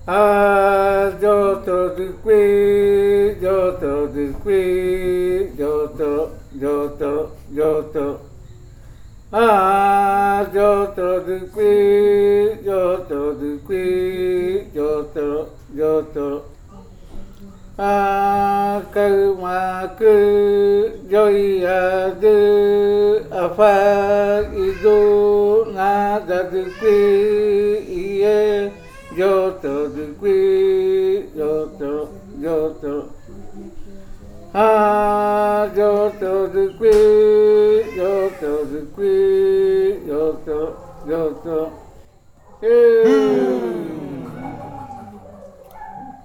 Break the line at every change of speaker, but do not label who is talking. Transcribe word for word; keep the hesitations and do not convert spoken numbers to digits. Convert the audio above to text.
a yoto de qui yoto de qui yoto yoto yoto a yoto de qui yoto de qui yoto yoto a cơ ma cứ doi a de a fa i do na da de qui ie yoto de qui yoto yoto a yoto de qui yoto de qui yoto yoto